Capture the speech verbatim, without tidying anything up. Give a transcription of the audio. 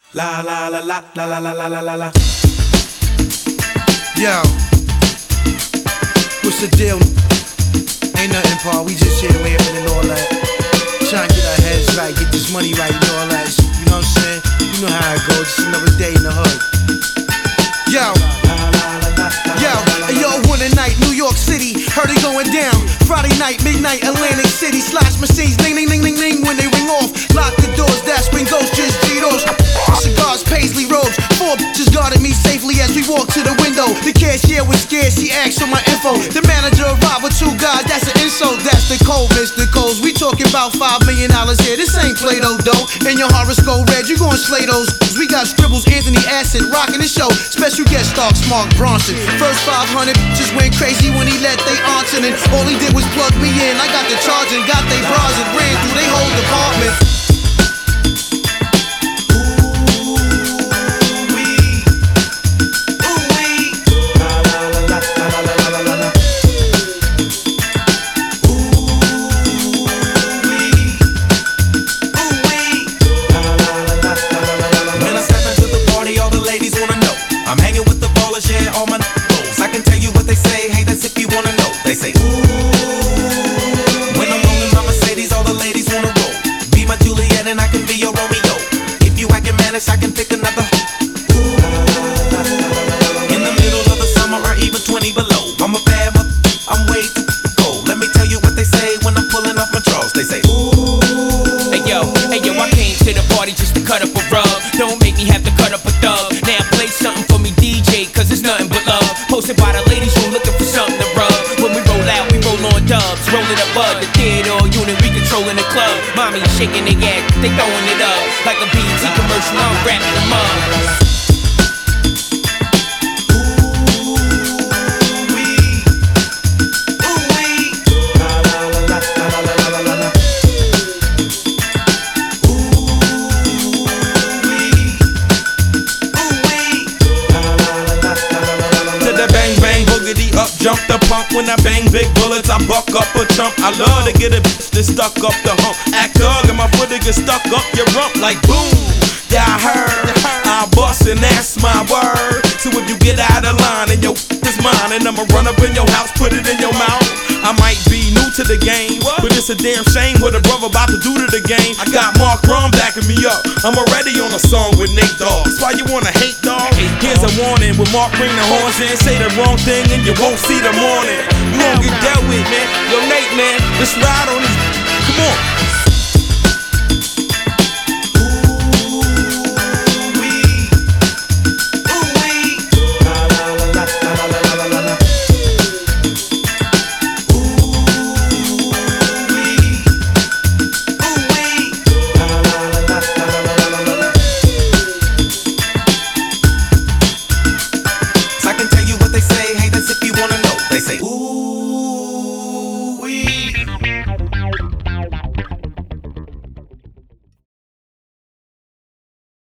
La la la la la la la la la la la. Yo, what's the deal? Ain't nothing, Paul. We just here laughing and all that. Trying to get our heads right, get this money right and all that. You know what I'm saying? You know how it goes. Just another day in the hood. Yo, yo, yo, one night, New York City, heard it going down. Friday night, midnight, Atlantic City, slash machines, ding, ding, ding, ding, ding. When they ring off, lock the doors, that's when ghosts just G-Dos. Cigars, paisley robes, four bitches guarded me safely as we walked to the window. The cashier was scared, she asked for my info. The manager arrived with two guys, that's an insult. That's the code, Mister Coles. We talking about five million dollars here. This ain't Play-Doh, though. And your horoscope red, you gon' slay those. We got scribbles, Anthony Acid, rocking the show. Special guest star, Mark Bronson. First five hundred just went crazy when he let they answer. And all he did was plug me in. I got the charge and got they bras and ran through they whole department. Yeah, all my n****s. I can tell you what they say, hey, that's if you wanna know. They say, ooh. When I'm rolling my Mercedes, all the ladies wanna roll. Be my Juliet and I can be your Romeo. If you actin' mannish, I can pick another. Ooh. In the middle of the summer or even twenty below. I'm a bad mother, I'm way too cold. Let me tell you what they say when I'm pulling off my drawers. They say, ooh. Hey yo, hey yo, I came to the party just to cut up a rug. Don't make me have to cut up a thug. Now play something for me, D J, cause it's nothing but love. Posted by the ladies who looking for something to rub. When we roll out, we roll on dubs. Rolling a bud, the theater unit, we controlling the club. Mommy shaking their ass, they throwing it up. Like a B E T commercial, I'm wrapping them up. Up, jump the pump when I bang big bullets, I buck up a chump. I love to get a bitch that's stuck up the hump. Act thug and my foot to get stuck up your rump like boom. Yeah, I heard, I bust and that's my word. So if you get out of line and your is mine, and I'ma run up in your house, put it in your mouth. I might be new to the game, but it's a damn shame what a brother about to do to the game. I got Mark Ron backing me up. I'm already on a song with Nate Dogg. That's why you wanna hate, dog. Here's a warning: when Mark bring the horns in, say the wrong thing and you won't see the morning. You won't get dealt with, man. Yo, Nate, man, let's ride on this. Come on.